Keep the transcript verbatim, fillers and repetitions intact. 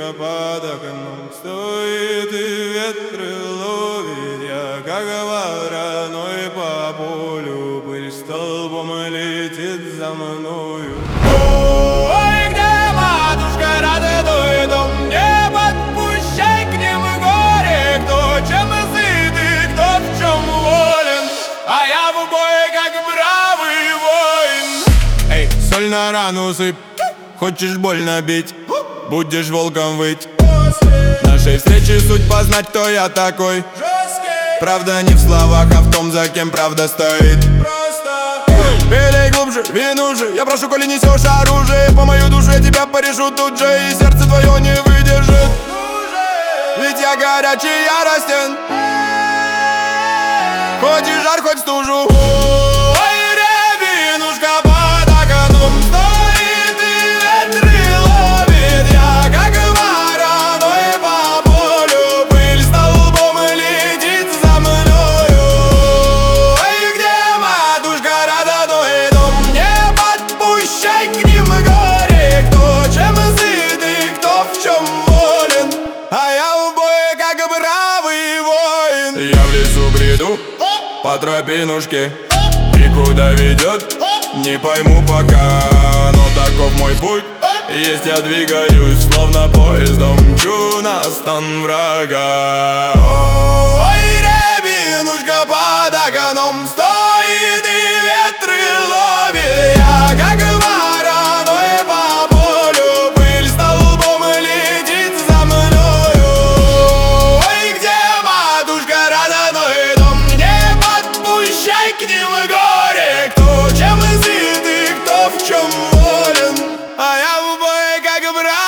Венушка под окном стоит и ветры ловит. Я, как вороной по полю, пыль столбом летит за мною. Ой, где матушка родной дом, не подпущай к ним горе. Кто чем сыт и кто в чем волен, а я в бой, как бравый воин. Эй, соль на рану сыпь, хочешь больно бить, будешь волком выть. Нашей встречи суть познать, кто я такой. Правда не в словах, а в том, за кем правда стоит. Пей глубже, Венуши, я прошу, коли несешь оружие, по мою душу я тебя порежу тут же, и сердце твое не выдержит. Ведь я горячий, яростен, хоть и жар, хоть стужу. Ой, Венушка под окном стоит и ветры ловит. Я, как вороной по полю, пыль столбом летит за мною. Ой, где матушка родной дом, не подпущай к ним горе. Кто чем сыт и кто в чем волен, а я в бой, как бравый воин. Я в лесу бреду по тропинушке, и куда ведет, не пойму пока, но таков мой путь. Есть я двигаюсь, словно поездом мчу на стан врага. Ой, Венушка под окном стоит и ветры ловит. Я, как вороной по полю, пыль столбом летит за мною. Ой, где матушка родной дом, не подпущай к ним горе. Кто чем сыт и кто в чем волен, а я в бой, как брат.